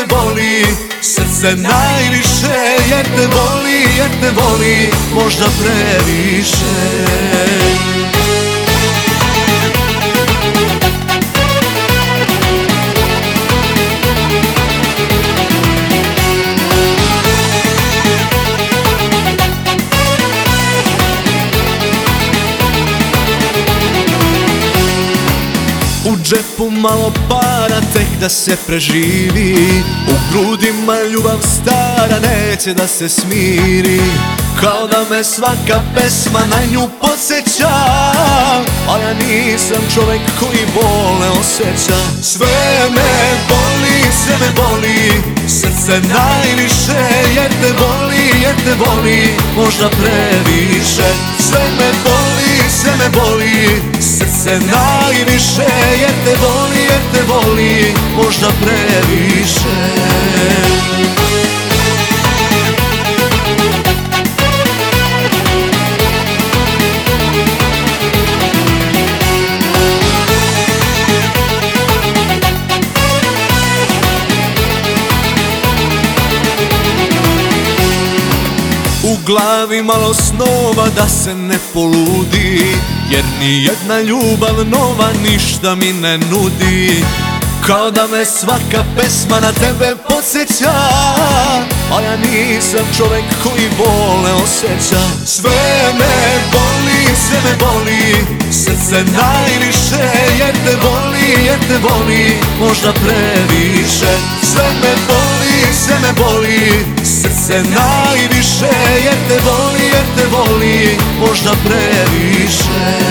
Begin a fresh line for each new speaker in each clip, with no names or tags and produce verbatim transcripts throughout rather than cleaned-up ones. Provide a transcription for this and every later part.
me boli, srce najviše, jer te voli, jer te voli, možda previše. U džepu malo para, tek da se preživi. U grudima ljubav stara, neće da se smiri. Kao da me svaka pesma na nju podsjeća, a ja nisam čovek koji bole osjeća. Sve me boli, sve me boli, srce najviše, jer te voli, jer te voli, možda previše. Sve me boli, sve me boli, srce najviše, jer te voli, jer te voli, možda previše. U glavi malo snova da se ne poludi, jer ni jedna ljubav nova ništa mi ne nudi. Kao da me svaka pesma na tebe podsjeća, a ja nisam čovek koji vole osjeća. Sve me boli, sve me boli, srce najviše, jer te voli, jer te voli, možda previše. Sve me boli, sve me boli, srce najviše, jer te voli, jer te voli, možda previše.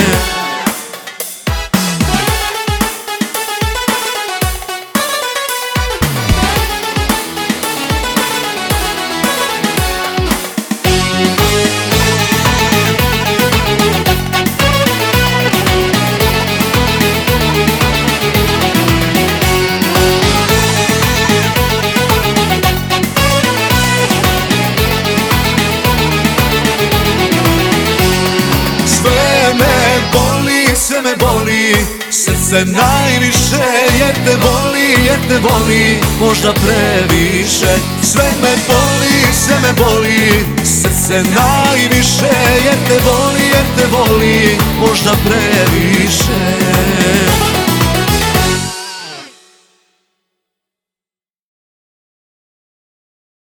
Sve me boli, srce najviše, jer te voli, jer te voli, možda previše. Sve me boli, sve me boli, srce najviše, jer te voli, jer te voli, možda previše.